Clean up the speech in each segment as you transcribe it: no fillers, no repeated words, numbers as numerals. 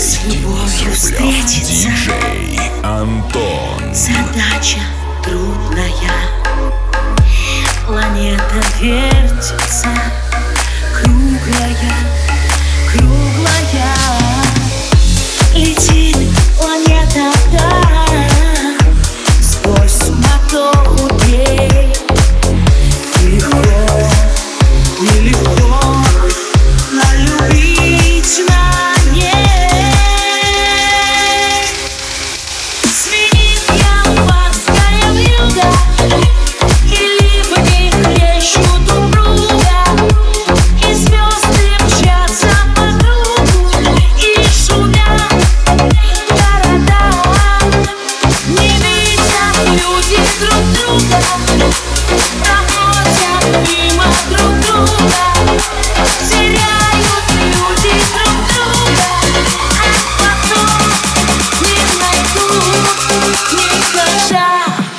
с любовью встретиться. Диджей Антон. Задача трудная. Планета вертится, круглая, круглая. Летит планета вдаль, сквозь суматоху дней. Нелегко, нелегко налюбить на ней. Сменит ямбарская вьюга, и ливни хлещут друг друга, и звезды мчатся по кругу, и шумят города. Не видят люди друг друга, проходят мимо друг друга. Теряют люди друг друга, а потом не найдут никогда.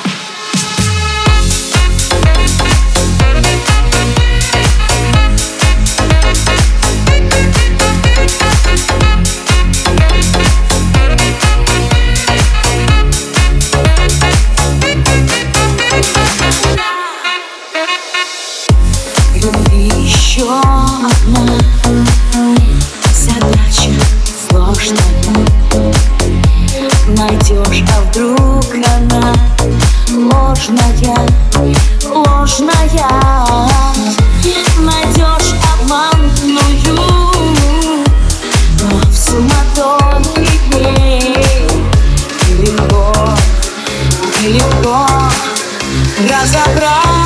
Любви еще одна задача сложная. Найдешь, а вдруг она ложная, ложная. Найдешь обманутую, но в суматохе дней нелегко, нелегко разобрать.